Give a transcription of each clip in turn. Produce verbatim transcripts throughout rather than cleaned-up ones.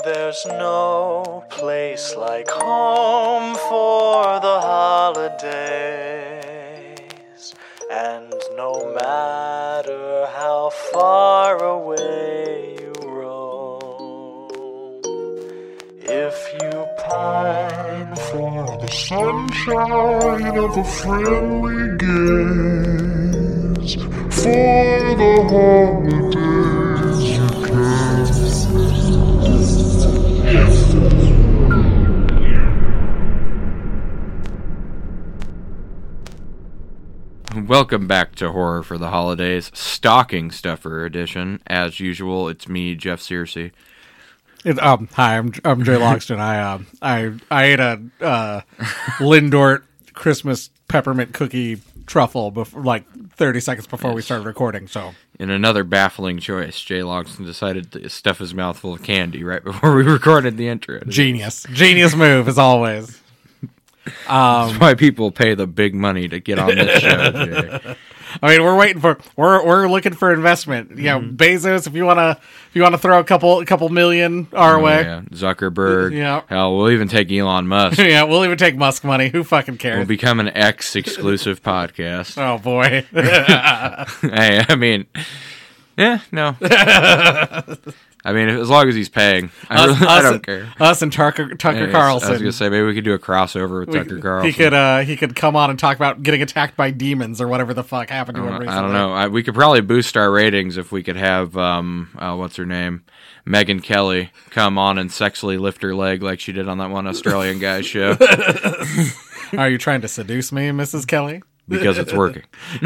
There's no place like home for the holidays, and no matter how far away you roam, if you pine for the sunshine of a friendly gaze, for the holidays you can. Welcome back to Horror for the Holidays, Stocking Stuffer edition. As usual, it's me, Jeff Searcy. It, um, hi, I'm I'm Jay Logston. I uh, I I ate a uh, Lindort Christmas peppermint cookie truffle before, like thirty seconds before we started recording. So, in another baffling choice, Jay Logston decided to stuff his mouth full of candy right before we recorded the intro. Genius, genius move as always. Um, That's why people pay the big money to get on this show, Jay. I mean, we're waiting for we're we're looking for investment. You know, mm-hmm. Bezos, if you wanna if you wanna throw a couple a couple million our oh, way, yeah. Zuckerberg, yeah. Hell, we'll even take Elon Musk. Yeah, we'll even take Musk money. Who fucking cares? We'll become an X exclusive podcast. Oh boy. Hey, I mean, yeah, no. I mean, as long as he's paying, I, us, really, us, I don't care. Us and Tucker, Tucker yeah, Carlson. I was gonna say maybe we could do a crossover with we, Tucker Carlson. He could, uh, he could come on and talk about getting attacked by demons or whatever the fuck happened to him recently. I don't know. I, we could probably boost our ratings if we could have, um, uh, what's her name, Megyn Kelly, come on and sexually lift her leg like she did on that one Australian guy's show. Are you trying to seduce me, Missus Kelly? Because it's working.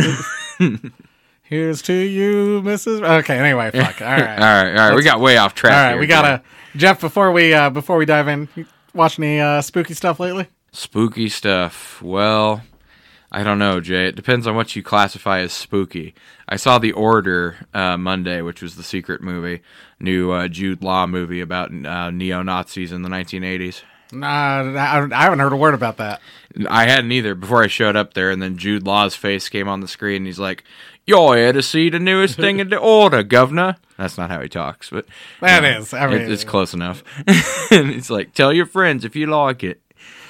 Here's to you, Missus Okay, anyway, fuck. All right. all right, all right. Let's, we got way off track. All right, here, we gotta Jeff, before we uh before we dive in, you watch any uh spooky stuff lately? Spooky stuff. Well, I don't know, Jay. It depends on what you classify as spooky. I saw The Order uh Monday, which was the Secret movie, new uh, Jude Law movie about uh, neo-Nazis in the nineteen eighties. Nah, I, I haven't heard a word about that. I hadn't either before I showed up there, and then Jude Law's face came on the screen, and he's like, "You're here to see the newest thing in the order, governor." That's not how he talks, but that you know, is. I mean, it, it's close enough. And it's like, tell your friends if you like it.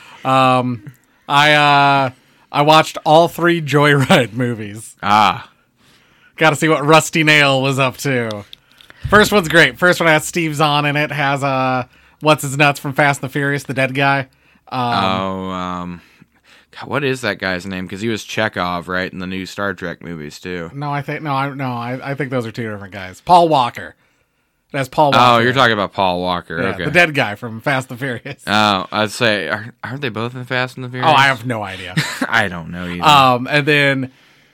Um, I uh, I watched all three Joyride movies. Ah, got to see what Rusty Nail was up to. First one's great. First one has Steve Zahn in it. Has uh, what's his nuts from Fast and the Furious, the dead guy. Um, oh, um. God, what is that guy's name? Because he was Chekhov, right, in the new Star Trek movies too. No, I think no, I no, I, I think those are two different guys. Paul Walker. That's Paul Walker. Oh, you're talking about Paul Walker. Yeah, okay, the dead guy from Fast and the Furious. Oh, I'd say are, aren't they both in Fast and the Furious? Oh, I have no idea. I don't know either. Um, and then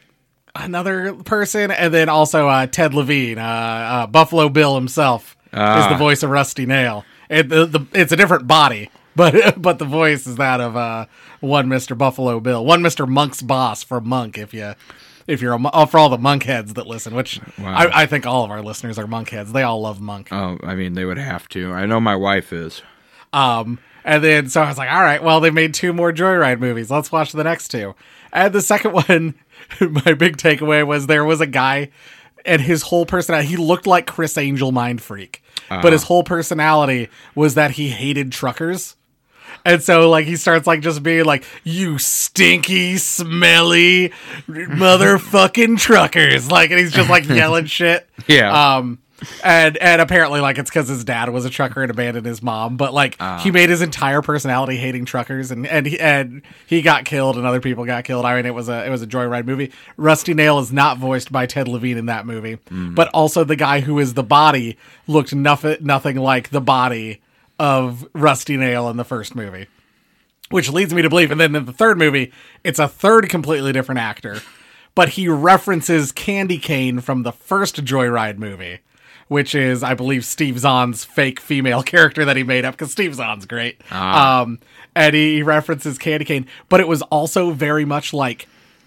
another person, and then also uh, Ted Levine, uh, uh, Buffalo Bill himself, ah. is the voice of Rusty Nail. It, the, the, it's a different body. But but the voice is that of uh, one Mister Buffalo Bill, one Mister Monk's boss for Monk. If you if you're a, oh, for all the Monk heads that listen, which wow. I, I think all of our listeners are Monk heads. They all love Monk. Oh, I mean they would have to. I know my wife is. Um, and then so I was like, all right, well they made two more Joyride movies. Let's watch the next two. And the second one, my big takeaway was there was a guy, and his whole personality, he looked like Chris Angel Mind Freak, uh-huh. but his whole personality was that he hated truckers. And so, like, he starts, like, just being like, "You stinky, smelly, motherfucking truckers." Like, and he's just, like, yelling shit. Yeah. Um, and, and apparently, like, it's because his dad was a trucker and abandoned his mom. But, like, uh. he made his entire personality hating truckers. And, and, he, and he got killed and other people got killed. I mean, it was a it was a Joyride movie. Rusty Nail is not voiced by Ted Levine in that movie. Mm. But also the guy who is the body looked nothing, nothing like the body of Rusty Nail in the first movie, which leads me to believe, and then in the third movie, it's a third completely different actor, but he references Candy Cane from the first Joyride movie, which is, I believe, Steve Zahn's fake female character that he made up, because Steve Zahn's great. Ah. Um, and he references Candy Cane, but it was also very much like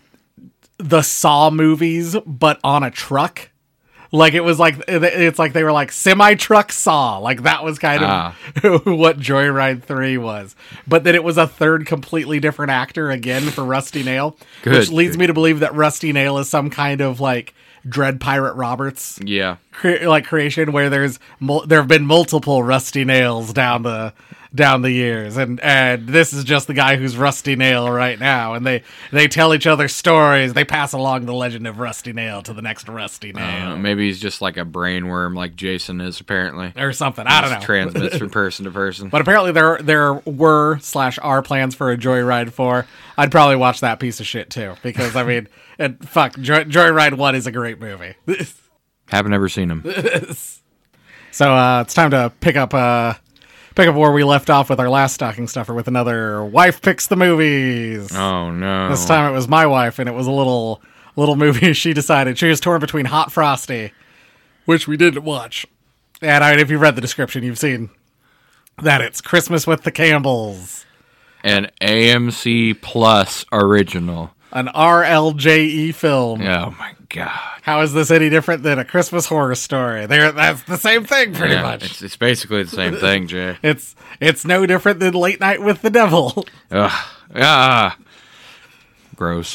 the Saw movies, but on a truck. Like, it was like, it's like they were like semi-truck Saw. Like, that was kind of ah. what Joyride three was. But then it was a third completely different actor again for Rusty Nail. Good, which leads good. me to believe that Rusty Nail is some kind of, like, Dread Pirate Roberts Yeah. cre- like creation where there's mul- there have been multiple Rusty Nails down the down the years, and and this is just the guy who's Rusty Nail right now, and they they tell each other stories. They pass along the legend of Rusty Nail to the next Rusty Nail, Uh, maybe he's just like a brain worm, like Jason is apparently. or something. I don't Just know. Transmits from person to person. But apparently there there were slash are plans for a Joyride four. I'd probably watch that piece of shit too, because I mean, and fuck, Joy, Joyride one is a great movie. Haven't ever seen him. So uh, it's time to pick up uh, pick up where we left off with our last stocking stuffer with another wife picks the movies. Oh no! This time it was my wife, and it was a little little movie. She decided she was torn between Hot Frosty, which we didn't watch, and I mean, if you read the description, you've seen that it's Christmas with the Campbells, An A M C Plus original. an R L J E film. Oh my god! How is this any different than a Christmas Horror Story? They're, that's the same thing, pretty Yeah, much. It's, it's basically the same thing, Jay. It's it's no different than Late Night with the Devil. Ugh. Ah. Gross.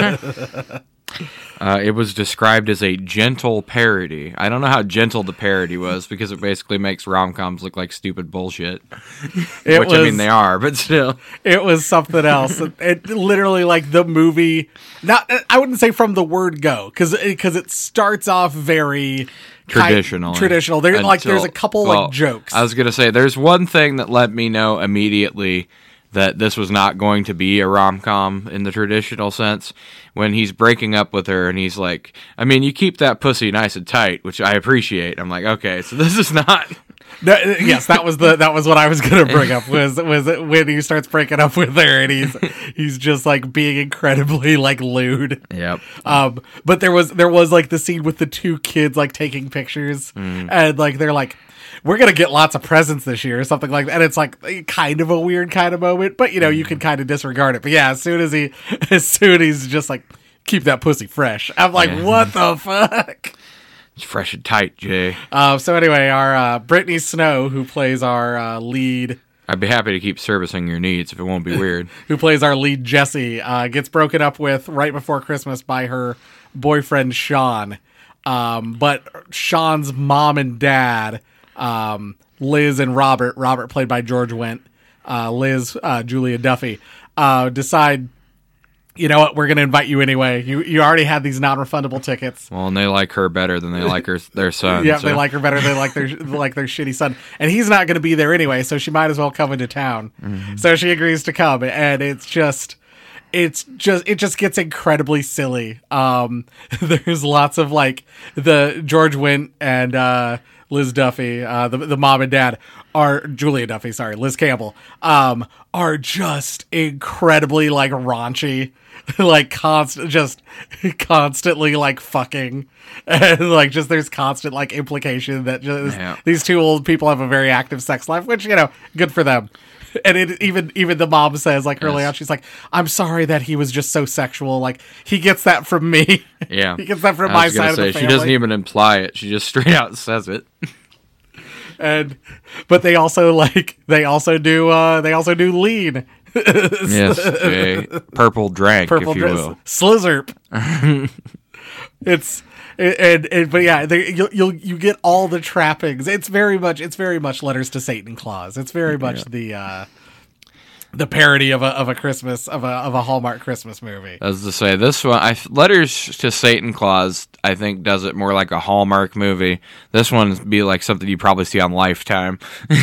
Uh, it was described as a gentle parody. I don't know how gentle the parody was because it basically makes rom-coms look like stupid bullshit. It Which, was, I mean, they are, but still. It was something else. It, it literally, like, the movie, not, I wouldn't say from the word go, because because it starts off very Traditional. Kind, traditional. There, like, Until- there's a couple, well, like, jokes. I was going to say, there's one thing that let me know immediately that this was not going to be a rom-com in the traditional sense. When he's breaking up with her and he's like, I mean, you keep that pussy nice and tight, which I appreciate. I'm like, okay, so this is not... No, yes, that was the that was what I was gonna bring up was was when he starts breaking up with her and he's he's just like being incredibly like lewd. Yep. Um, but there was there was like the scene with the two kids like taking pictures Mm. and like they're like, we're gonna get lots of presents this year or something like that. And it's like kind of a weird kind of moment, but you know you can kind of disregard it. But yeah, as soon as he as soon as he's just like, keep that pussy fresh. I'm like, Yeah. what the fuck? It's fresh and tight, Jay. Uh, so anyway, our uh, Brittany Snow, who plays our uh, lead, I'd be happy to keep servicing your needs if it won't be weird. who plays our lead Jesse, uh, gets broken up with right before Christmas by her boyfriend Sean. Um, but Sean's mom and dad, um, Liz and Robert, Robert played by George Wendt, uh, Liz, uh, Julia Duffy, uh, decide, you know what, we're going to invite you anyway. You you already had these non-refundable tickets. Well, and they like her better than they like her their son. Yeah, so. they like her better. They like their like their shitty son, and he's not going to be there anyway. So she might as well come into town. Mm-hmm. So she agrees to come, and it's just, it's just, it just gets incredibly silly. Um, there's lots of like the George Wendt and uh, Liz Duffy, uh, the the mom and dad are Julia Duffy. Sorry, Liz Campbell. Um, are just incredibly like raunchy. like constant just constantly like fucking and like just there's constant like implication that just Yeah. these two old people have a very active sex life, which, you know, good for them. And it even even the mom says like early Yes. on, she's like, I'm sorry that he was just so sexual, like he gets that from me. Yeah. He gets that from I my was gonna side say, of the she family. doesn't even imply it. She just straight out says it. And but they also like they also do uh they also do lean. Yes, Jay. Purple drank, Purple if you dress, will. Slizzerp. It's and, and but yeah, they, you'll you'll you get all the trappings. It's very much it's very much Letters to Satan Claus. It's very much Yeah. the uh, the parody of a of a Christmas of a of a Hallmark Christmas movie. As to say, this one, I, Letters to Satan Claus, I think, does it more like a Hallmark movie. This one would be like something you probably see on Lifetime.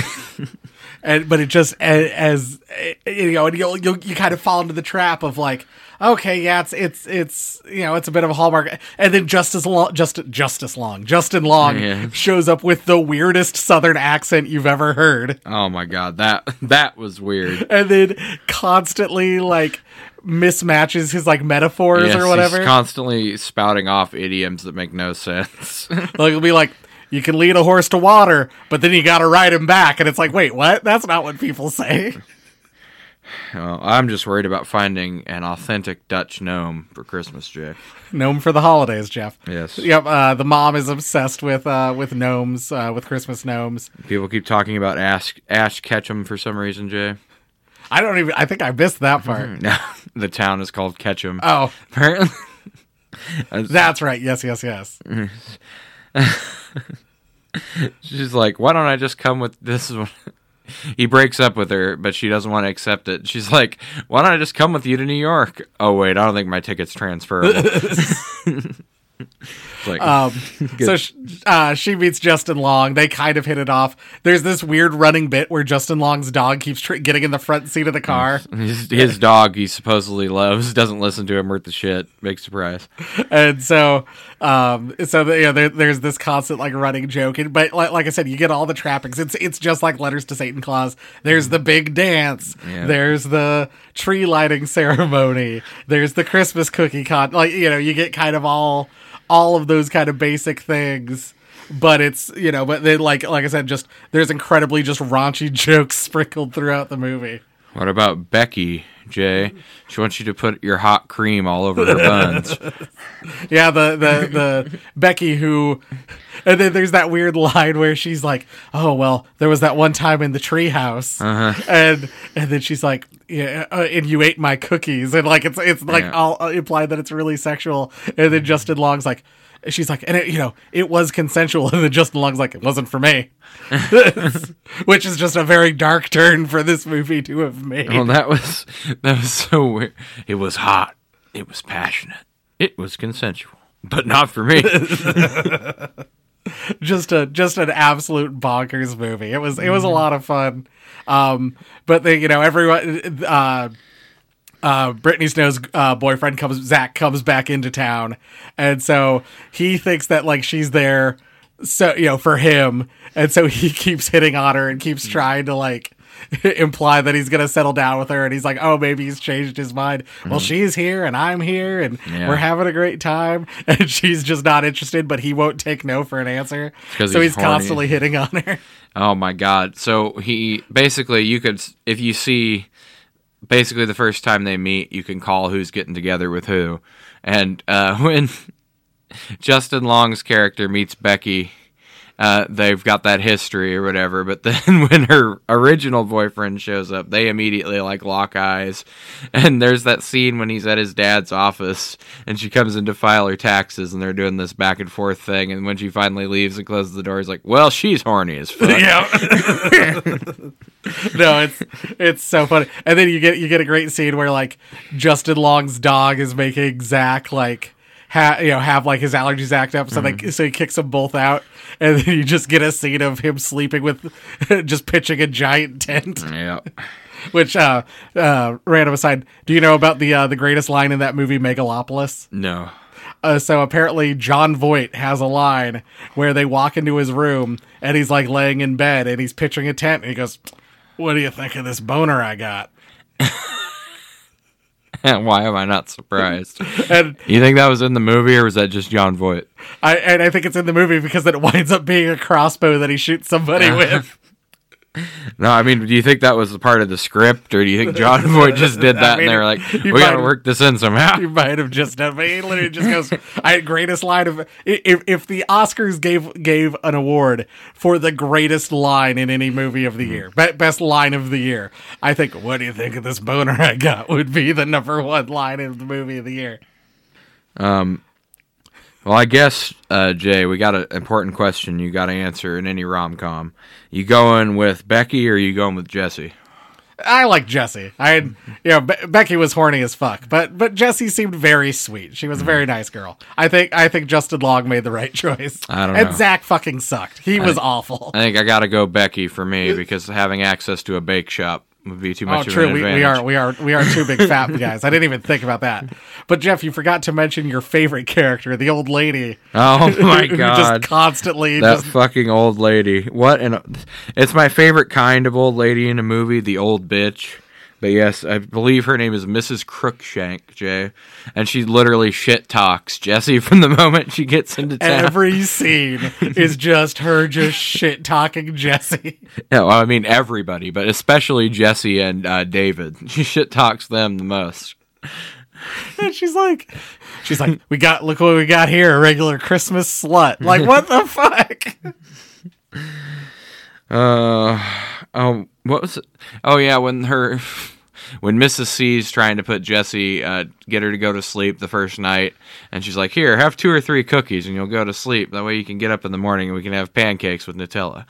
And but it just a- as, you know, and you'll, you'll you kind of fall into the trap of like, okay, yeah, it's it's it's you know, it's a bit of a Hallmark, and then Justice Long, just Justice Long, Justin Long Yeah. shows up with the weirdest Southern accent you've ever heard, Oh my god, that that was weird. and then constantly like mismatches his like metaphors Yes, or whatever. he's constantly spouting off idioms that make no sense. Like it'll be like, you can lead a horse to water, but then you got to ride him back, and it's like, wait, what? That's not what people say. Well, I'm just worried about finding an authentic Dutch gnome for Christmas, Jay. Gnome for the holidays, Jeff. Yes. Yep. Uh, the mom is obsessed with uh, with gnomes, uh, with Christmas gnomes. People keep talking about Ash, Ash Ketchum for some reason, Jay. I don't even. I think I missed that part. No, the town is called Ketchum. Oh, Apparently, That's right. Yes, yes, yes. She's like, why don't I just come with this? Is what he breaks up with her, but she doesn't want to accept it. She's like, why don't I just come with you to New York? Oh, wait, I don't think my ticket's transferable. Like, um, so sh- uh, she meets Justin Long. They kind of hit it off. There's this weird running bit where Justin Long's dog keeps tr- getting in the front seat of the car. His, his dog he supposedly loves doesn't listen to him worth the shit. Big surprise. And so, um, so the, you know, there, there's this constant like running joke. And, but like, like I said, you get all the trappings. It's it's just like Letters to Satan Claus. There's the big dance. Yeah. There's the tree lighting ceremony. There's the Christmas cookie con. Like, you know, you get kind of all. all of those kind of basic things, but it's, you know, but then like, like I said, just, there's incredibly just raunchy jokes sprinkled throughout the movie. What about Becky, Jay? She wants you to put your hot cream all over her buns. Yeah, the, the, the Becky who, and then there's that weird line where she's like, oh, well, there was that one time in the treehouse. Uh-huh. And, and then she's like, yeah, uh, and you ate my cookies. And like, it's, it's like Yeah. all uh, implied that it's really sexual. And then Justin Long's like, she's like, and it, you know, it was consensual. And then Justin Long's like, it wasn't for me. Which is just a very dark turn for this movie to have made. Well, that was, that was so weird. It was hot. It was passionate. It was consensual. But not for me. just a just an absolute bonkers movie. It was it was a lot of fun. Um, but they, you know, everyone, uh, uh, Brittany Snow's uh, boyfriend comes, Zach comes back into town, and so he thinks that like she's there, so you know, for him, and so he keeps hitting on her and keeps trying to like imply that he's gonna settle down with her, and he's like, oh, maybe he's changed his mind. Mm-hmm. Well, she's here and I'm here and yeah. we're having a great time, and she's just not interested, but he won't take no for an answer, so he's, he's constantly hitting on her. Oh my god. So he basically, you could, if you see basically the first time they meet, you can call who's getting together with who. And uh when Justin Long's character meets Becky, Uh, they've got that history or whatever, but then when her original boyfriend shows up, they immediately like lock eyes. And there's that scene when he's at his dad's office and she comes in to file her taxes and they're doing this back and forth thing. And when she finally leaves and closes the door, he's like, well, she's horny as fuck. Yeah. No, it's it's so funny. And then you get you get a great scene where like Justin Long's dog is making Zach like Ha, you know, have like his allergies act up, so mm-hmm. like so he kicks them both out, and then you just get a scene of him sleeping with, just pitching a giant tent. Yeah. Which, uh, uh, random aside, do you know about the uh, the greatest line in that movie, Megalopolis? No. Uh, so apparently, John Voight has a line where they walk into his room and he's like laying in bed and he's pitching a tent and he goes, "What do you think of this boner I got?" Why am I not surprised? And you think that was in the movie, or was that just John Voight? I and I think it's in the movie because it winds up being a crossbow that he shoots somebody with. No, I mean, do you think that was a part of the script, or do you think John Voight just did that I mean, and they were like, we gotta work this in somehow? You might have just done, but he literally just goes, I greatest line of, if if the Oscars gave gave an award for the greatest line in any movie of the year, be, best line of the year, I think, what do you think of this boner I got would be the number one line of the movie of the year. Um, well, I guess, uh, Jay, we got an important question you got to answer in any rom-com. You going with Becky or you going with Jesse? I like Jessie. I had, you know, Be- Becky was horny as fuck, but but Jessie seemed very sweet. She was a very nice girl. I think I think Justin Long made the right choice. I don't and know. Zach fucking sucked. He I was think, awful. I think I got to go Becky for me because having access to a bake shop would be too much oh, of true. an We, advantage. we are we are we are two big fat guys. I didn't even think about that. But Jeff, you forgot to mention your favorite character, the old lady. Oh my who god! Just constantly that just fucking old lady. What? And it's my favorite kind of old lady in a movie, the old bitch. But yes, I believe her name is Missus Crookshank, Jay. And she literally shit talks Jesse from the moment she gets into town. Every scene is just her just shit talking Jesse. Yeah, well, I mean everybody, but especially Jesse and uh, David. She shit talks them the most. And she's like, she's like, we got, look what we got here, a regular Christmas slut. Like, what the fuck? Uh, oh, what was it? Oh yeah, when her... when Missus C's trying to put Jesse, uh, get her to go to sleep the first night, and she's like, "Here, have two or three cookies, and you'll go to sleep. That way you can get up in the morning and we can have pancakes with Nutella."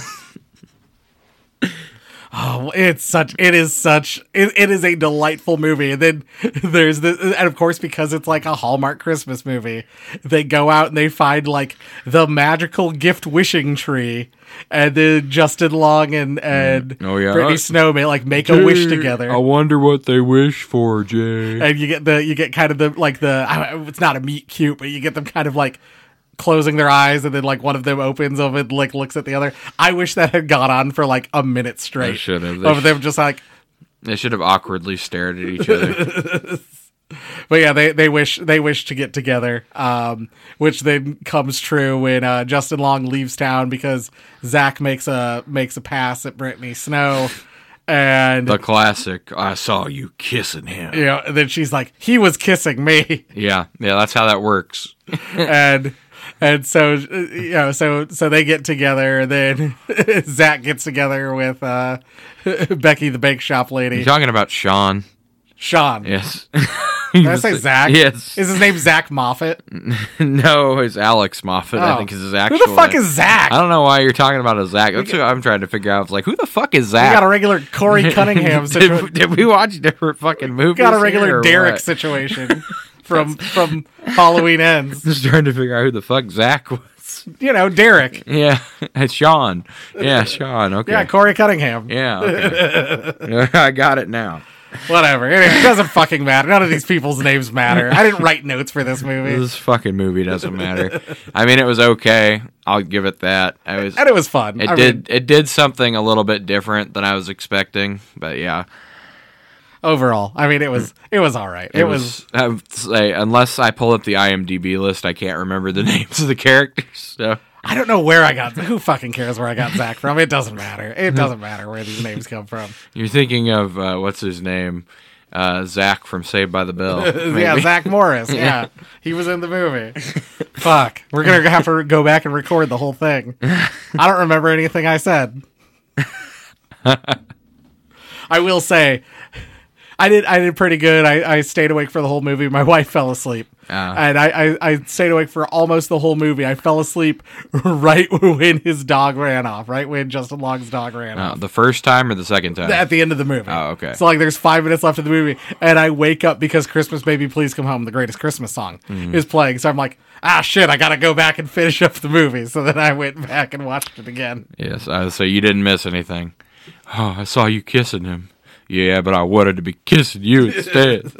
Oh, it's such, it is such, it, it is a delightful movie. And then there's the, and of course, because it's like a Hallmark Christmas movie, they go out and they find like the magical gift wishing tree. And then Justin Long and, and oh, yeah. Brittany Snow may like make a wish together. I wonder what they wish for, Jay. And you get the, you get kind of the, like the, it's not a meet cute, but you get them kind of like closing their eyes, and then like one of them opens them and like looks at the other. I wish that had gone on for like a minute straight. They should have. Of them just like they should have awkwardly stared at each other. But yeah, they, they wish they wish to get together, um, which then comes true when uh, Justin Long leaves town because Zach makes a makes a pass at Brittany Snow. And the classic, I saw you kissing him. You know, and then she's like, he was kissing me. Yeah, yeah, that's how that works. and and so you know, so so they get together, and then Zach gets together with uh, Becky, the bake shop lady. You're talking about Sean. Sean. Yes. Did I say Zach? Yes. Is his name Zach Moffat? No, it's Alex Moffat. Oh. I think is his actual. Who the fuck name. is Zach? I don't know why you're talking about a Zach. That's what I'm trying to figure out. It's like, who the fuck is Zach? We got a regular Corey Cunningham did, situation. did we watch different fucking movies? We got a regular here, or Derek what? situation from from Halloween Ends. Just trying to figure out who the fuck Zach was. You know, Derek. Yeah, it's Sean. Yeah, Sean. Okay. Yeah, Corey Cunningham. Yeah. Okay. I got it now. Whatever. Anyway, it doesn't fucking matter. None of these people's names matter. I didn't write notes for this movie. This fucking movie doesn't matter. I mean, it was okay. I'll give it that. I was. And it was fun. It I did. mean, it did something a little bit different than I was expecting. But yeah, overall, I mean, it was it was all right. It, it was. was. I would say, unless I pull up the IMDb list, I can't remember the names of the characters. So. I don't know where I got. Who fucking cares where I got Zach from? It doesn't matter. It doesn't matter where these names come from. You're thinking of uh, what's his name? Uh, Zach from Saved by the Bell. Yeah, Zach Morris. Yeah. He was in the movie. Fuck. We're going to have to go back and record the whole thing. I don't remember anything I said. I will say, I did I did pretty good. I, I stayed awake for the whole movie. My wife fell asleep. Oh. And I, I, I stayed awake for almost the whole movie. I fell asleep right when his dog ran off, right when Justin Long's dog ran Uh, off. the first time or the second time? At the end of the movie. Oh, okay. So, like, there's five minutes left of the movie, and I wake up because Christmas Baby Please Come Home, the greatest Christmas song, Mm-hmm. is playing. So I'm like, ah, shit, I gotta go back and finish up the movie. So then I went back and watched it again. Yes, uh, so you didn't miss anything. Oh, I saw you kissing him. Yeah, but I wanted to be kissing you instead.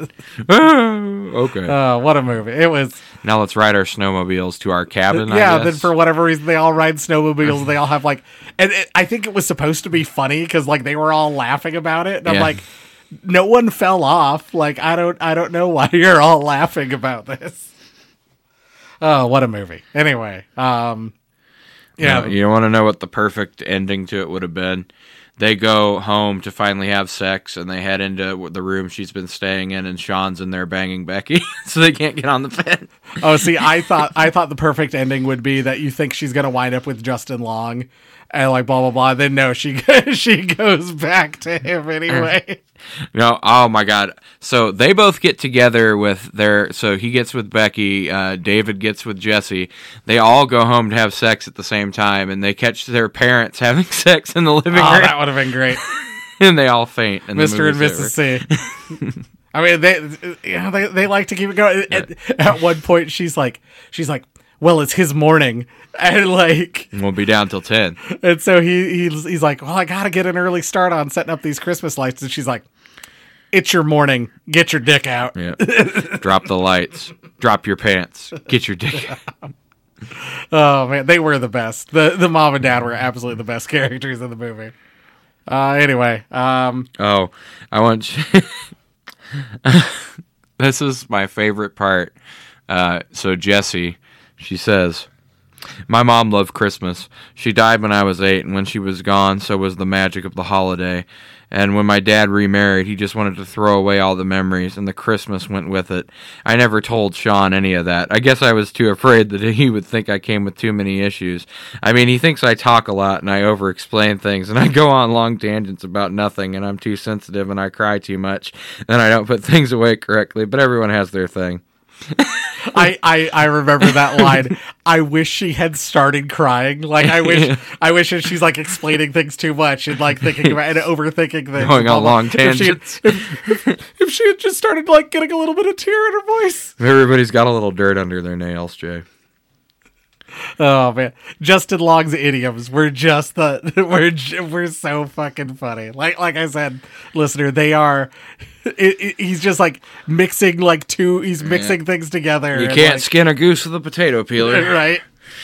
Oh, okay. Oh, what a movie. It was... Now let's ride our snowmobiles to our cabin, Yeah, I then guess. for whatever reason, they all ride snowmobiles. They all have, like... And it, I think it was supposed to be funny, because, like, they were all laughing about it. And I'm Yeah. like, no one fell off. Like, I don't, I don't know why you're all laughing about this. Oh, what a movie. Anyway, um... Yeah, No, you want to know what the perfect ending to it would have been? They go home to finally have sex, and they head into the room she's been staying in, and Sean's in there banging Becky, so they can't get on the bed. Oh, see, I thought I thought the perfect ending would be that you think she's gonna wind up with Justin Long, and like blah blah blah. Then no, she she goes back to him anyway. No, oh my God. So they both get together with their, so he gets with Becky, uh, David gets with Jesse. They all go home to have sex at the same time, and they catch their parents having sex in the living Oh, room, that would have been great, and they all faint. And Mister and Missus C. I mean, they you know, they they like to keep it going. At, at one point, she's like, she's like, well, it's his morning, and like, We'll be down till ten. and so he he's he's like, well, I gotta get an early start on setting up these Christmas lights, and she's like, it's your morning, get your dick out. Yeah. Drop the lights. Drop your pants. Get your dick out. Oh man, they were the best. The the mom and dad were absolutely the best characters in the movie. Uh, anyway, um, Oh, I want you... This is my favorite part. Uh, so Jessie, she says, My mom loved Christmas. She died when I was eight, and when she was gone, so was the magic of the holiday. And when my dad remarried, he just wanted to throw away all the memories, and the Christmas went with it. I never told Sean any of that. I guess I was too afraid that he would think I came with too many issues. I mean, he thinks I talk a lot, and I over-explain things, and I go on long tangents about nothing, and I'm too sensitive, and I cry too much, and I don't put things away correctly, but everyone has their thing. I, I, I remember that line. I wish she had started crying. Like I wish I wish that she's like explaining things too much and like thinking about and overthinking things. Going on long tangents. If she, had, if, if she had just started like getting a little bit of tear in her voice. Everybody's got a little dirt under their nails, Jay. Oh man, Justin Long's idioms. We're just the we're we're so fucking funny. Like like I said, listener, they are. It, it, he's just like mixing like two. He's mixing yeah. things together. You can't like, skin a goose with a potato peeler, right?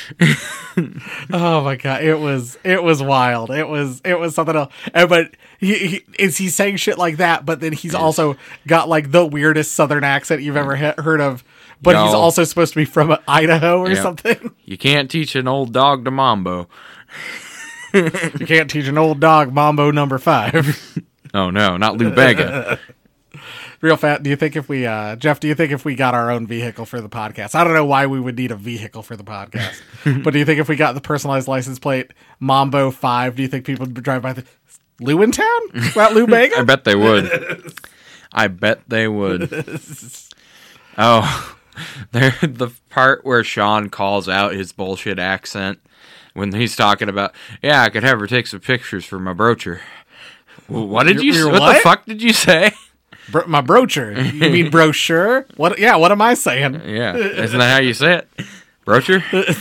Oh my god, it was it was wild. It was it was something else. And, but he, he is he's saying shit like that, but then he's yes. also got like the weirdest Southern accent you've ever he- heard of. But no. he's also supposed to be from Idaho or yep. something. You can't teach an old dog to mambo. You can't teach an old dog mambo number five. Oh no, not Lou Bega. Real fat. Do you think if we, uh, Jeff? Do you think if we got our own vehicle for the podcast? I don't know why we would need a vehicle for the podcast, but do you think if we got the personalized license plate Mambo Five, do you think people would drive by the Lewintown? About Lou Bega? I bet they would. I bet they would. Oh. There, the part where Sean calls out his bullshit accent when he's talking about, yeah, I could have her take some pictures for my broocher. What did you? Your what, what the fuck did you say? Bro- my broocher. You mean brochure? What? Yeah. What am I saying? Yeah, isn't that how you say it? Brochure.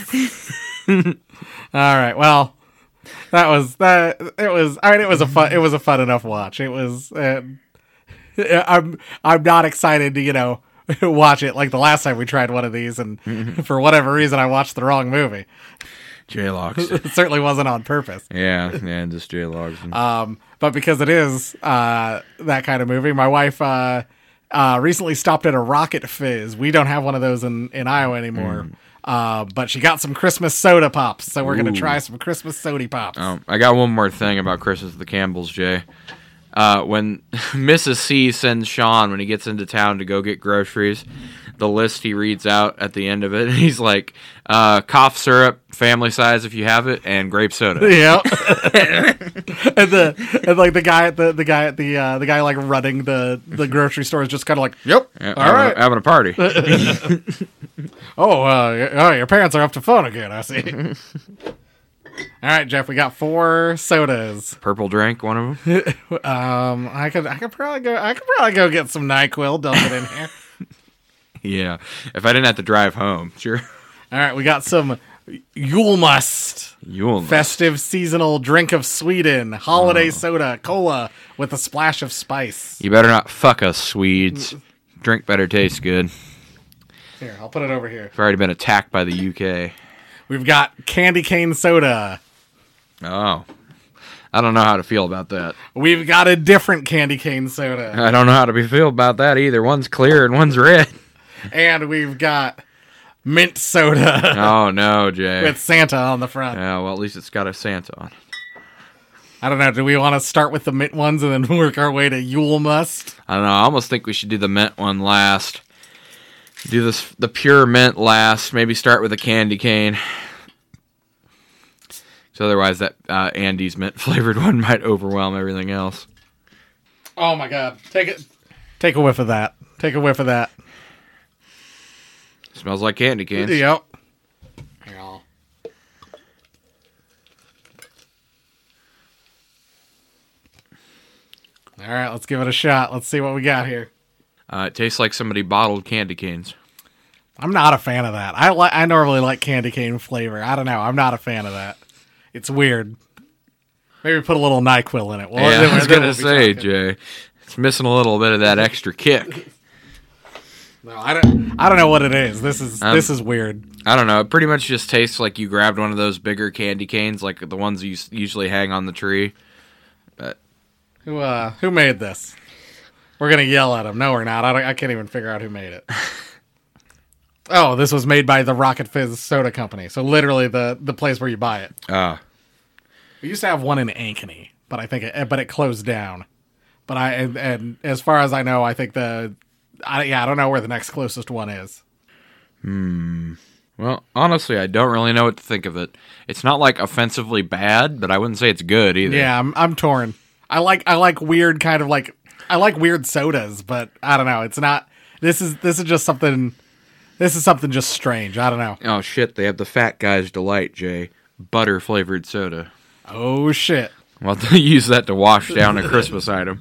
All right. Well, that was that. It was. I mean, it was a fun. It was a fun enough watch. It was. Uh, I'm. I'm not excited to you know. watch it like the last time we tried one of these, and mm-hmm. for whatever reason I watched the wrong movie. J-Logs. It certainly wasn't on purpose. Yeah, yeah, just J-Logs. Um, but because it is uh, that kind of movie, my wife uh, uh, recently stopped at a Rocket Fizz. We don't have one of those in, in Iowa anymore. Mm. Uh, but she got some Christmas soda pops, so we're going to try some Christmas soda pops. Oh, I got one more thing about Christmas at the Campbells, Jay. Uh, when Missus C sends Sean when he gets into town to go get groceries, the list he reads out at the end of it, he's like, uh, cough syrup, family size if you have it, and grape soda. Yeah. and the and like the guy at the the guy at the uh, the guy like running the, the grocery store is just kind of like, yep, yeah, all having right, a, having a party. oh, uh, oh, your parents are up to fun again. I see. All right, Jeff, we got four sodas. Purple drink, one of them. um, I could, I could probably go. I could probably go get some NyQuil, dump it in here. Yeah, if I didn't have to drive home, sure. All right, we got some Yulmust. Yulmust. Festive seasonal drink of Sweden. Holiday oh. soda, cola with a splash of spice. You better not fuck us, Swedes. Drink better taste good. Here, I'll put it over here. I've already been attacked by the U K. We've got candy cane soda. Oh. I don't know how to feel about that. We've got a different candy cane soda. I don't know how to be feel about that either. One's clear and one's red. And we've got mint soda. Oh, no, Jay. With Santa on the front. Yeah, well, at least it's got a Santa on it. I don't know. Do we want to start with the mint ones and then work our way to Yule Must? I don't know. I almost think we should do the mint one last. Do this the pure mint last. Maybe start with a candy cane. So otherwise, that uh, Andy's mint flavored one might overwhelm everything else. Oh my god! Take it. Take a whiff of that. Take a whiff of that. Smells like candy canes. Yep. Here, I'll... All right, let's give it a shot. Let's see what we got here. Uh, it tastes like somebody bottled candy canes. I'm not a fan of that. I li- I normally like candy cane flavor. I don't know. I'm not a fan of that. It's weird. Maybe put a little NyQuil in it. Well, yeah, I was going to say, Jay, it's missing a little bit of that extra kick. No, I don't. I don't know what it is. This is um, this is weird. I don't know. It pretty much just tastes like you grabbed one of those bigger candy canes, like the ones you usually hang on the tree. But who uh, who made this? We're gonna yell at him. No, we're not. I, don't, I can't even figure out who made it. Oh, this was made by the Rocket Fizz Soda Company. So literally the, the place where you buy it. Ah. We used to have one in Ankeny, but I think it, but it closed down. But I and, and as far as I know, I think the I, yeah I don't know where the next closest one is. Hmm. Well, honestly, I don't really know what to think of it. It's not like offensively bad, but I wouldn't say it's good either. Yeah, I'm I'm torn. I like I like weird kind of like I like weird sodas, but I don't know. It's not. This is this is just something. This is something just strange. I don't know. Oh shit! They have the Fat Guy's Delight, Jay, butter flavored soda. Oh shit! Well, they use that to wash down a Christmas item.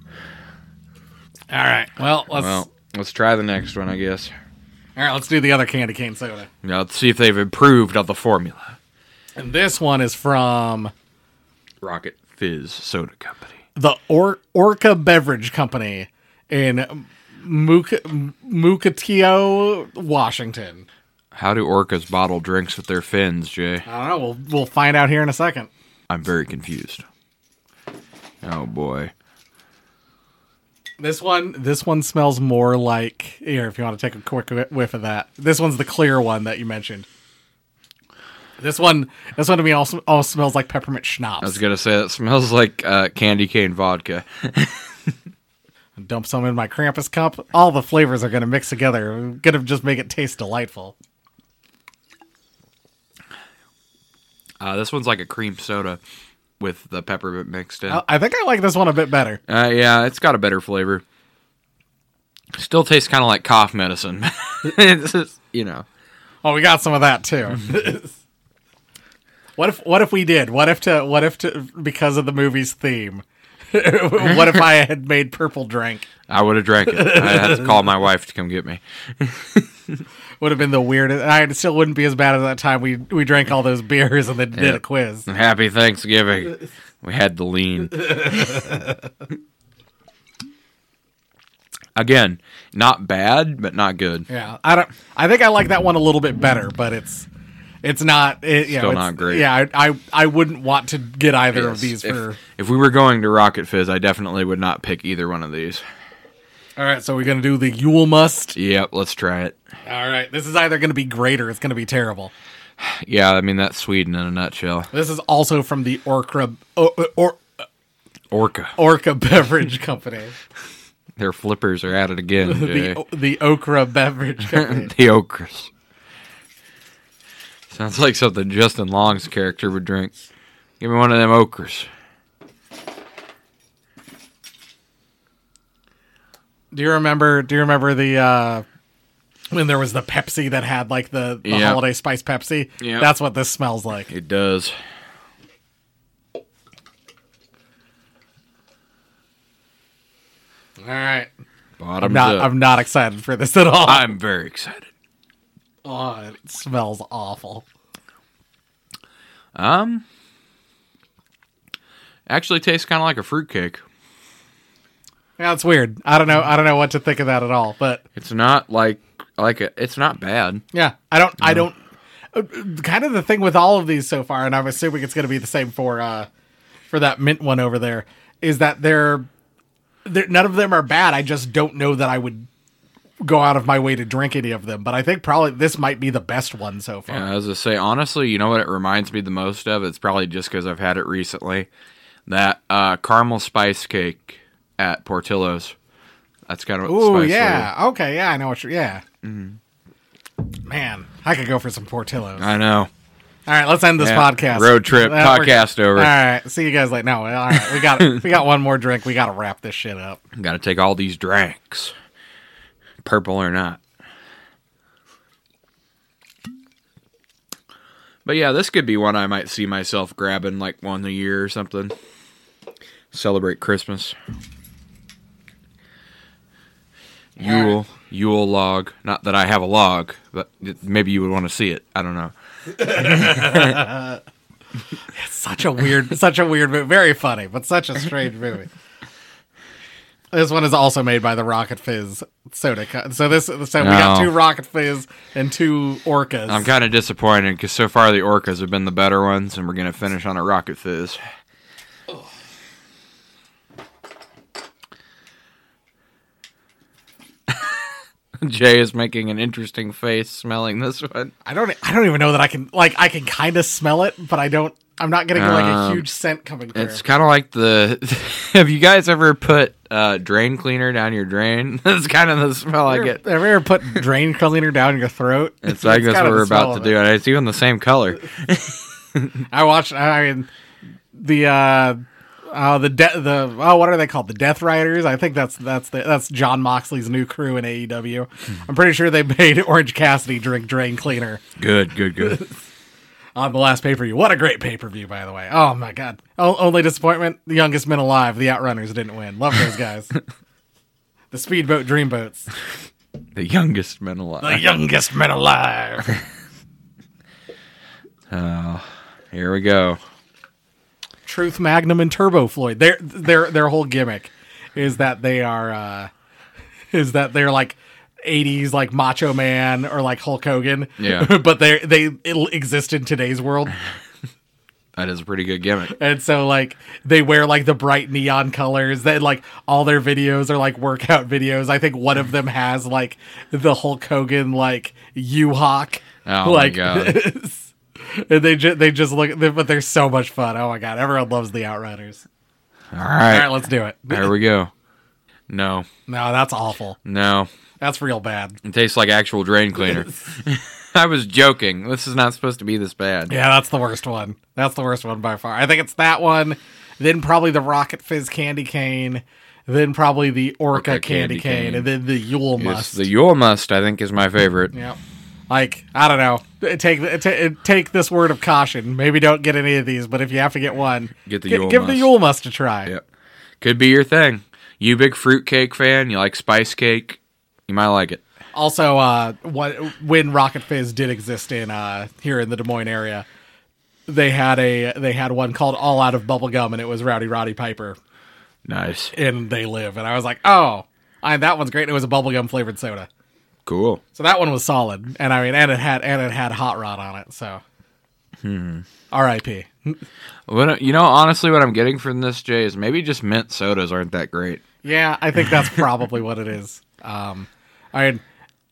All right. Well, let's Well, let's try the next one, I guess. all right. Let's do the other candy cane soda. Now let's see if they've improved on the formula. And this one is from Rocket Fizz Soda Company. the or- Orca Beverage Company in Muc- Mukilteo, Washington. How do orcas bottle drinks with their fins, Jay? I don't know. We'll we'll find out here in a second. I'm very confused. Oh boy. This one, this one smells more like here. If you want to take a quick whiff of that, this one's the clear one that you mentioned. This one, this one to me also, also smells like peppermint schnapps. I was gonna say it smells like uh, candy cane vodka. Dump some in my Krampus cup. All the flavors are gonna mix together. I'm gonna just make it taste delightful. Uh, this one's like a cream soda with the peppermint mixed in. I I think I like this one a bit better. Uh, yeah, it's got a better flavor. Still tastes kind of like cough medicine. It's just, you know. Oh, we got some of that too. What if what if we did? What if to what if to because of the movie's theme? What if I had made purple drink? I would have drank it. I had to call my wife to come get me. Would have been the weirdest. I still wouldn't be as bad as that time we we drank all those beers and then did Yep. a quiz. Happy Thanksgiving. We had the lean. Again, not bad, but not good. Yeah, I don't. I think I like that one a little bit better, but it's it's not. It, you Still know, not it's- great. Yeah, I, I I wouldn't want to get either of these if, for. if we were going to Rocket Fizz, I definitely would not pick either one of these. All right, so we're gonna do the Yule Must. Yep, let's try it. All right, this is either gonna be great or it's gonna be terrible. Yeah, I mean, that's Sweden in a nutshell. This is also from the Orca or, or, Orca. Orca Beverage Company. Their flippers are at it again. Jay. the the Okra Beverage Company. The Ochres. Sounds like something Justin Long's character would drink. Give me one of them Ochres. Do you remember? Do you remember the uh, when there was the Pepsi that had like the, the Yep. holiday spice Pepsi? Yep. That's what this smells like. It does. All right, Bottoms I'm not. up. I'm not excited for this at all. I'm very excited. Oh, it smells awful. Um, actually tastes kind of like a fruitcake. Yeah, it's weird. I don't know. I don't know what to think of that at all. But It's not like like a, it's not bad. yeah, I don't. I don't. Uh, kind of the thing with all of these so far, and I'm assuming it's going to be the same for uh for that mint one over there, is that they're, they're none of them are bad. I just don't know that I would go out of my way to drink any of them. But I think probably this might be the best one so far. Yeah, as I say, honestly, you know what it reminds me the most of? It's probably just because I've had it recently. That uh, caramel spice cake at Portillo's. That's kind of what the Ooh, spice yeah. Okay, yeah, I know what you're. Yeah. Man, I could go for some Portillos. flavor. I know. All right, let's end this Yeah, podcast. road trip, we're- podcast over. All right, see you guys later. No, all right, we got we got one more drink. We got to wrap this shit up. Got to take all these drinks, purple or not. But yeah, this could be one I might see myself grabbing like one a year or something. Celebrate Christmas. Yule, Yule log. Not that I have a log, but maybe you would want to see it. I don't know. Such a weird, such a weird movie. Very funny, but such a strange movie. This one is also made by the Rocket Fizz soda. Co- So this, so we got No. two Rocket Fizz and two Orcas. I'm kind of disappointed because so far the Orcas have been the better ones, and we're going to finish on a Rocket Fizz. Jay is making an interesting face smelling this one. I don't. I don't even know that I can. Like, I can kind of smell it, but I don't. I'm not getting like a Um, huge scent coming through. It's kind of like the. Have you guys ever put uh, drain cleaner down your drain? That's kind of the smell I Have you get. ever- have you ever put drain cleaner down your throat? It's like that's kind what of we're the smell about to of do, it. and it's even the same color. I watched. I mean, the uh, uh the de- the oh, what are they called? The Death Riders. I think that's that's the, that's John Moxley's new crew in A E W. I'm pretty sure they made Orange Cassidy drink drain cleaner Good, good, good. on the last pay per view. What a great pay per view, by the way. Oh my god. O- only disappointment: the youngest men alive, the Outrunners, didn't win. Love those guys. The Speedboat Dreamboats, The youngest men alive. the youngest men alive. Oh, here we go. Truth Magnum and Turbo Floyd. Their their their whole gimmick is that they are uh, is that they're like eighties like Macho Man or like Hulk Hogan. Yeah. but they they exist in today's world. That is a pretty good gimmick. And so like they wear like the bright neon colors. That like all their videos are like workout videos. I think one of them has like the Hulk Hogan like U-Hawk. Oh like, my god. And they just they just look, but they're so much fun. Oh my god, everyone loves the Outrunners. All All right. right, let's do it. There we go. No, No, that's awful. no. That's real bad. It tastes like actual drain cleaner. I was joking. This is not supposed to be this bad. Yeah, that's the worst one. That's the worst one by far. I think it's that one, then probably the Rocket Fizz Candy Cane, then probably the Orca, Orca Candy, Candy Cane, Cane. and then the Yule Yes, Must. the Yule Must, I think, is my favorite. Yeah. Like, I don't know. Take t- take this word of caution. Maybe don't get any of these, but if you have to get one, Get the gi- Yule give the Must. Yule Must a try. Yep. Could be your thing. You big fruitcake fan? You like spice cake? You might like it. Also, uh, what, when Rocket Fizz did exist in uh, here in the Des Moines area, they had a they had one called All Out of Bubblegum, and it was Rowdy Roddy Piper Nice. in They Live, and I was like, oh, I, that one's great. And it was a bubblegum flavored soda. Cool. So that one was solid, and I mean, and it had and it had Hot Rod on it. So, Hmm. R I P What, you know, honestly, what I'm getting from this, Jay, is maybe just mint sodas aren't that great. Yeah, I think that's probably what it is. Um, I mean,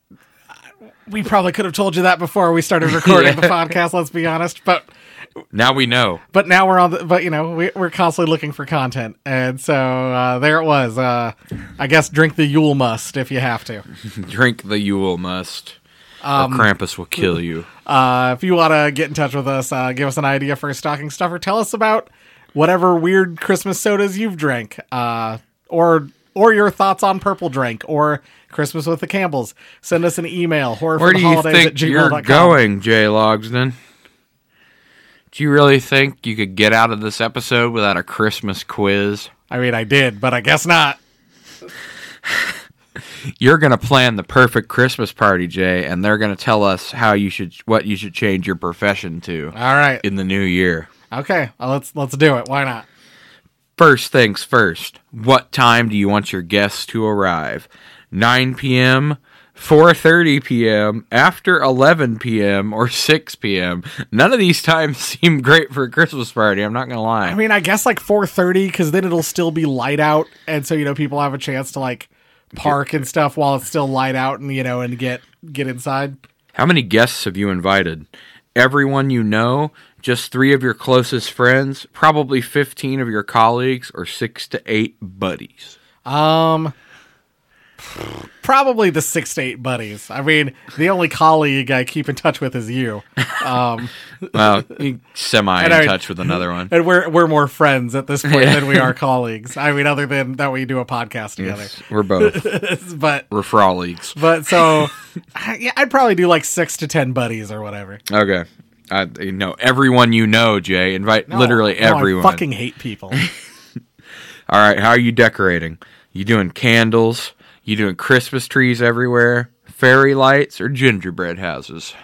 we probably could have told you that before we started recording the podcast. Let's be honest, but Now we know. but now we're on the. But you know, we, we're constantly looking for content, and so uh, there it was. Uh, I guess drink the Yule Must if you have to. Drink the Yule Must, Um, or Krampus will kill you. Uh, if you want to get in touch with us, uh, give us an idea for a stocking stuffer. Tell us about whatever weird Christmas sodas you've drank, uh, or or your thoughts on Purple Drink or Christmas with the Campbells. Send us an email. Horror Where for do the you holidays at think gmail you're dot com. going, Jay Logsden? Do you really think you could get out of this episode without a Christmas quiz? I mean, I did, but I guess not. You're going to plan the perfect Christmas party, Jay, and they're going to tell us how you should, what you should change your profession to All right. in the new year. Okay. Well, let's let's do it. Why not? First things first, what time do you want your guests to arrive? nine p.m., four thirty p.m., after eleven p.m., or six p.m.? None of these times seem great for a Christmas party, I'm not going to lie. I mean, I guess like four thirty because then it'll still be light out, and so you know people have a chance to like park and stuff while it's still light out, and you know, and get get inside. How many guests have you invited? Everyone you know? Just three of your closest friends? Probably fifteen of your colleagues? Or six to eight buddies? Um, probably the six to eight buddies. I mean, the only colleague I keep in touch with is you. Um, Well, you semi in And I- touch with another one. and we're we're more friends at this point than we are colleagues. I mean, other than that, we do a podcast together. Yes, we're both. but We're frolics. but so, I, yeah, I'd probably do like six to ten buddies or whatever. Okay. I, you know, everyone you know, Jay. Invite No, literally no, everyone. I fucking hate people. All right, how are you decorating? You doing candles? You doing Christmas trees everywhere? Fairy lights or gingerbread houses?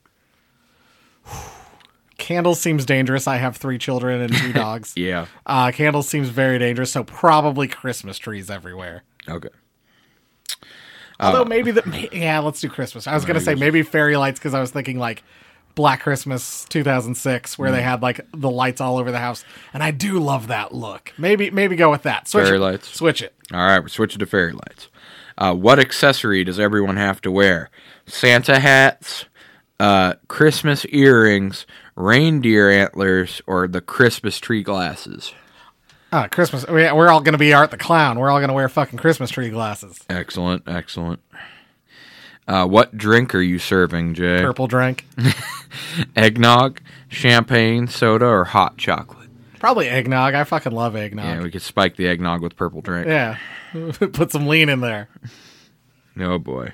Candles seems dangerous. I have three children and two dogs. Yeah. Uh, candles seems very dangerous, so probably Christmas trees everywhere. Okay. Although maybe the yeah, let's do Christmas. I was gonna say maybe fairy lights because I was thinking like Black Christmas two thousand six where they had like the lights all over the house, and I do love that look. Maybe maybe go with that. Switch Fairy it. lights. Switch it. All right, we're switching to fairy lights. Uh, what accessory does everyone have to wear? Santa hats, uh, Christmas earrings, reindeer antlers, or the Christmas tree glasses? Ah, Christmas. we- We're all going to be Art the Clown. We're all going to wear fucking Christmas tree glasses. Excellent, excellent. Uh, what drink are you serving, Jay? Purple drink. Eggnog, champagne, soda, or hot chocolate? Probably eggnog. I fucking love Yeah, eggnog. we could spike the eggnog with purple drink. Yeah. Put some lean in there. Oh, boy.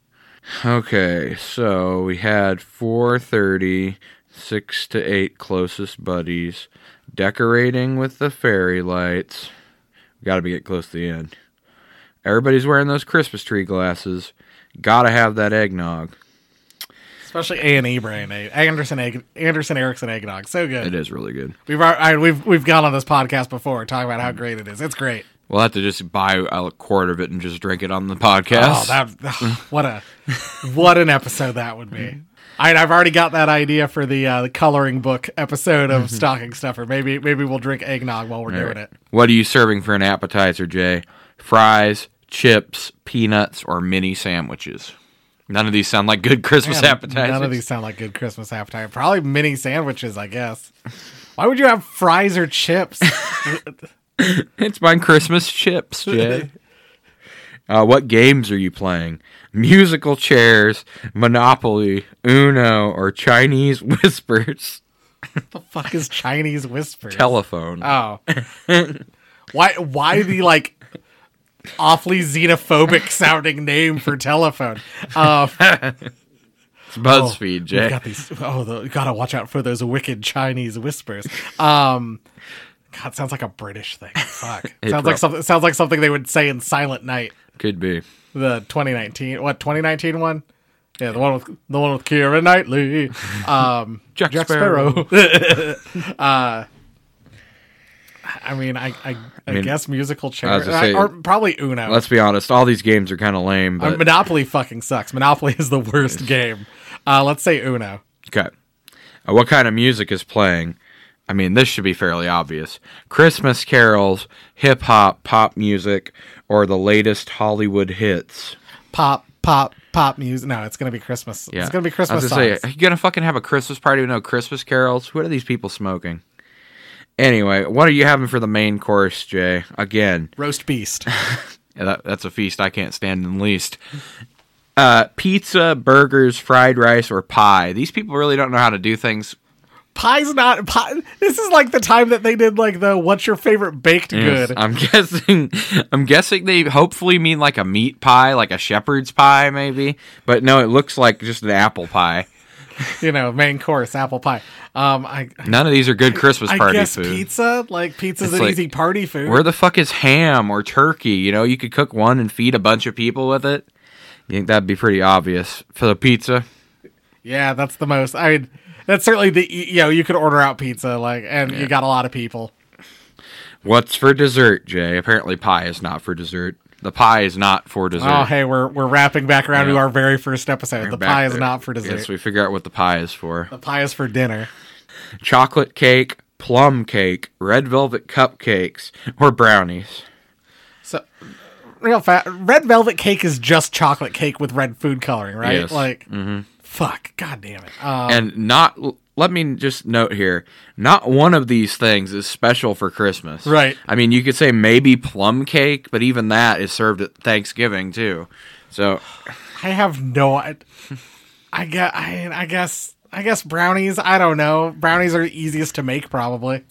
Okay, so we had four thirty, six to eight closest buddies, decorating with the fairy lights. Got to be get close to the end. Everybody's wearing those Christmas tree glasses. Gotta have that eggnog. Especially A and E brand. eh? Anderson egg, Anderson Erickson eggnog. So good. It is really good. We've al- I, we've we've gone on this podcast before talking about how great it is. It's great. We'll have to just buy a quart of it and just drink it on the podcast. Oh, that what a what an episode that would be. I, I've already got that idea for the uh, the coloring book episode of Stocking Stuffer. Maybe maybe we'll drink eggnog while we're All doing right. it. What are you serving for an appetizer, Jay? Fries, chips, peanuts, or mini sandwiches? None of these sound like good Christmas Man, appetizers. None of these sound like good Christmas appetizers. Probably mini sandwiches, I guess. Why would you have fries or chips? It's my Christmas chips, Jay. uh, what games are you playing? Musical chairs, Monopoly, Uno, or Chinese whispers? The fuck is Chinese whispers? Telephone. Oh. why why the like awfully xenophobic sounding name for telephone? Uh, It's BuzzFeed, oh, Jay. we've got these, oh, the, you gotta watch out for those wicked Chinese whispers. Um, God, sounds like a British thing. Fuck. It sounds prob- like something. Sounds like something they would say in Silent Night, Could be. the twenty nineteen what twenty nineteen one. Yeah, the one with the one with Keira Knightley, um, Jack Sparrow. uh, I mean, I I, I, mean, guess musical I chair, was gonna say, or probably Uno. Let's be honest, all these games are kind of lame, Uh, but... Monopoly fucking sucks. Monopoly is the worst game. Uh, let's say Uno. Okay. Uh, what kind of music is playing? I mean, this should be fairly obvious. Christmas carols, hip-hop, pop music, or the latest Hollywood hits. Pop, pop, pop music. No, it's gonna be Christmas. Yeah. It's gonna be I Christmas was gonna songs. say, are you going to fucking have a Christmas party with no Christmas carols? What are these people smoking? Anyway, what are you having for the main course, Jay? Again, Roast beast. yeah, that, that's a feast I can't stand in the least. Uh, pizza, burgers, fried rice, or pie. These people really don't know how to do things. Pie's not pie. This is like the time that they did like the what's your favorite baked Yes, good. I'm guessing. I'm guessing they hopefully mean like a meat pie, like a shepherd's pie, maybe. But no, it looks like just an apple pie. You know, main course apple pie. Um, I None of these are good Christmas I party guess food. pizza. Like pizza's It's an like, easy party food. Where the fuck is ham or turkey? You know, you could cook one and feed a bunch of people with it. You think that'd be pretty obvious for the pizza? Yeah, that's the most. I mean, that's certainly the you know you could order out pizza like, and you got a lot of people. What's for dessert, Jay? Apparently, pie is not for dessert. The pie is not for dessert. Oh, hey, we're we're wrapping back around Yeah. to our very first episode. We're the back pie is there. not for dessert. Yes, we figure out what the pie is for. The pie is for dinner. Chocolate cake, plum cake, red velvet cupcakes, or brownies. So, real fast, red velvet cake is just chocolate cake with red food coloring, right? Yes. Like, fuck, god damn it. Um, And not, let me just note here, not one of these things is special for Christmas. Right. I mean, you could say maybe plum cake, but even that is served at Thanksgiving, too. So, I have no. I, I guess. I, I guess. I guess brownies. I don't know. Brownies are easiest to make, probably.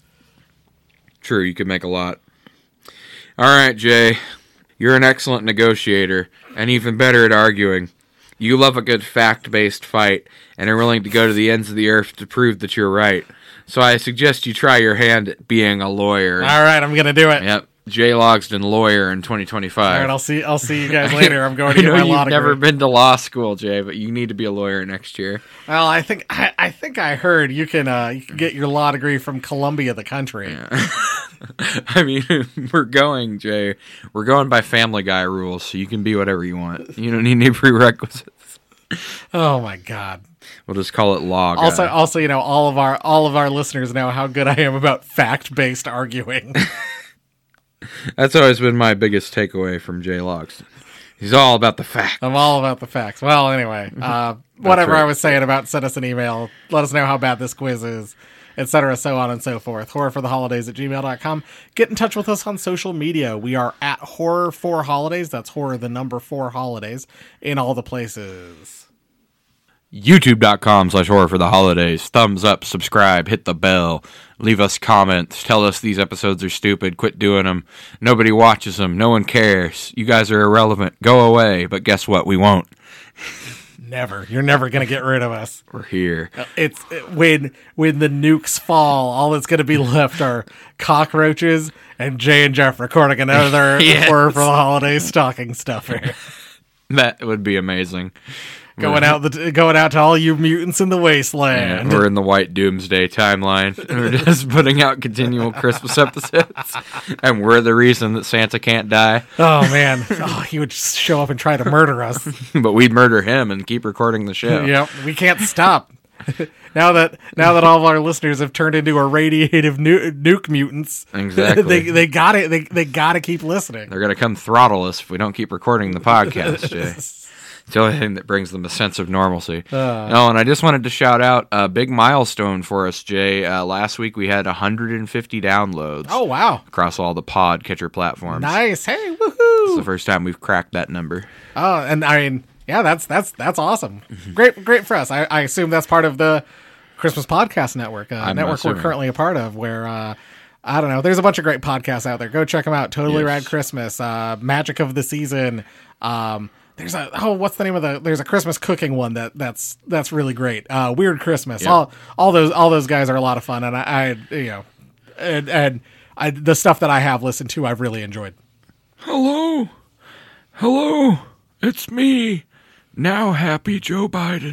true, you could make a lot. All right, Jay, you're an excellent negotiator, and even better at arguing. You love a good fact-based fight, and are willing to go to the ends of the earth to prove that you're right. So I suggest you try your hand at being a lawyer. All right, I'm gonna do it. Yep, Jay Logsdon, lawyer in twenty twenty-five. All right, I'll see. I'll see you guys later. I'm going to I get know my you've law degree. never been to law school, Jay, but you need to be a lawyer next year. Well, I think I, I think I heard you can uh, you can get your law degree from Columbia, the country. I mean, we're going, Jay. We're going by Family Guy rules, so you can be whatever you want. You don't need any prerequisites. Oh my god. We'll just call it law guy. Also, also, you know, all of our all of our listeners know how good I am about fact based arguing. That's always been my biggest takeaway from Jay Logston. He's all about the facts. I'm all about the facts. Well, anyway, uh, whatever right. I was saying about send us an email, let us know how bad this quiz is, et cetera, so on and so forth. Horror for the Holidays at gmail dot com. Get in touch with us on social media. We are at Horror for Holidays. That's horror, the number four holidays, in all the places. YouTube.com slash horror for the holidays. Thumbs up, subscribe, hit the bell, leave us comments, tell us these episodes are stupid, quit doing them. Nobody watches them, no one cares. You guys are irrelevant, go away. But guess what? We won't. Never. You're never going to get rid of us. We're here. It's when when the nukes fall, all that's going to be left are cockroaches and Jay and Jeff recording another Yes. Horror for the Holidays stocking stuffer. That would be amazing. Going out the going out to all you mutants in the wasteland. Yeah, we're in the white doomsday timeline. We're just putting out continual Christmas episodes. And we're the reason that Santa can't die. Oh man, oh, he would just show up and try to murder us. But we'd murder him and keep recording the show. Yep, we can't stop. Now that now that all of our listeners have turned into irradiative nu- nuke mutants, Exactly. they they got it. They they got to keep listening. They're going to come throttle us if we don't keep recording the podcast, Jay. It's the only thing that brings them a sense of normalcy. Uh, oh, and I just wanted to shout out a big milestone for us, Jay. Uh, last week we had one hundred fifty downloads. Oh wow! Across all the podcatcher platforms. Nice. Hey, It's the woohoo! first time we've cracked that number. Oh, and I mean, yeah, that's that's that's awesome. Great, great for us. I, I assume that's part of the Christmas Podcast Network, uh, I'm network assuming. we're currently a part of. Where uh, I don't know, there's a bunch of great podcasts out there. Go check them out. Totally Yes. Rad Christmas, uh, Magic of the Season. Um, There's a oh, what's the name of the? There's a Christmas cooking one that that's that's really great. Uh, Weird Christmas. Yep. All all those all those guys are a lot of fun, and I, I you know, and and I the stuff that I have listened to, I've really enjoyed. Hello. Hello. It's me. Now happy Joe Biden.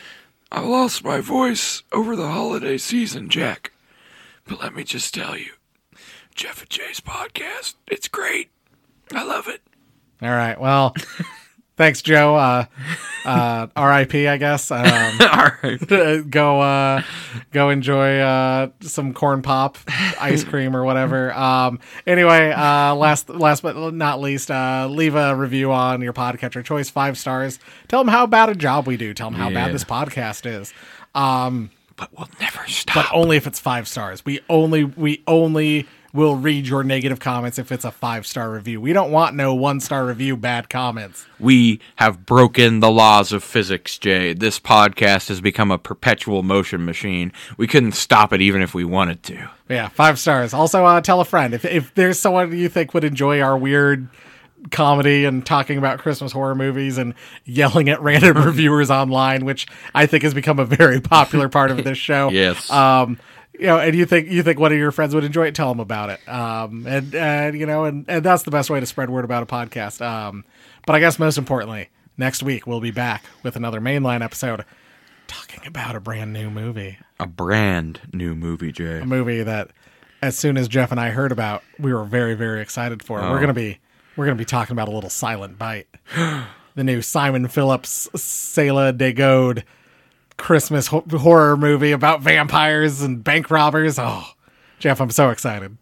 I lost my voice over the holiday season, Jack. But let me just tell you, Jeff and Jay's podcast, it's great. I love it. All right, well. Thanks, Joe. Uh, uh, R I P I guess. Um, All right. go, uh, go enjoy uh, some corn pop, ice cream, or whatever. Um, anyway, uh, last, last but not least, uh, leave a review on your podcatcher choice, five stars. Tell them how bad a job we do. Tell them how Yeah. bad this podcast is. Um, But we'll never stop. but only if it's five stars. We only, we only will read your negative comments if it's a five star review. We don't want no one star review bad comments. We have broken the laws of physics, Jay. This podcast has become a perpetual motion machine. We couldn't stop it even if we wanted to. Yeah, five stars. Also, uh, tell a friend. If if there's someone you think would enjoy our weird comedy and talking about Christmas horror movies and yelling at random reviewers online, which I think has become a very popular part of this show. Yes. Um, you know, and you think you think one of your friends would enjoy it, tell them about it. Um, and and you know, and, and that's the best way to spread word about a podcast. Um, but I guess most importantly, next week we'll be back with another mainline episode talking about a brand new movie. A brand new movie, Jay. A movie that as soon as Jeff and I heard about, we were very, very excited for. Oh. We're gonna be we're gonna be talking about A Little Silent Bite. The new Simon Phillips Sela de Gode Christmas ho- horror movie about vampires and bank robbers. Oh, Jeff, I'm so excited.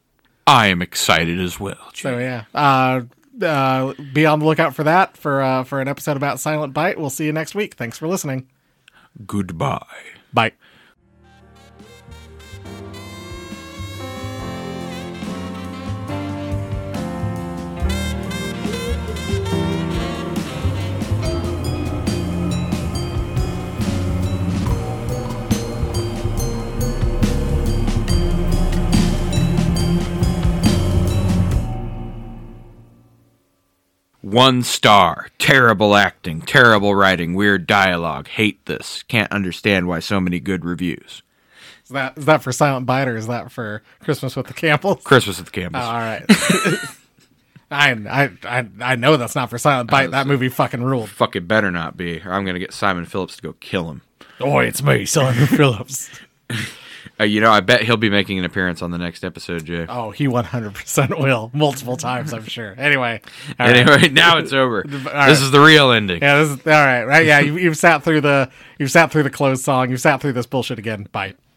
I am excited as well, Jay. So yeah, uh, uh, be on the lookout for that for uh, for an episode about Silent Bite. We'll see you next week. Thanks for listening. Goodbye. Bye. One star. Terrible acting, terrible writing, weird dialogue. Hate this. Can't understand why so many good reviews. Is that is that for Silent Bite or is that for Christmas with the Campbells? Christmas at the Campbells. Oh, all right. I, I I I know that's not for Silent Bite. That movie fucking ruled. Fuck, it better not be, or I'm going to get Simon Phillips to go kill him. Oh, it's me, Simon Phillips. Uh, you know, I bet he'll be making an appearance on the next episode, Jay. Oh, he one hundred percent will. Multiple times, I'm sure. Anyway. all right. Anyway, now it's over. right. This is the real ending. Yeah, this is all right, right? Yeah, you, you've sat through the you've sat through the closed song. You've sat through this bullshit again. Bye.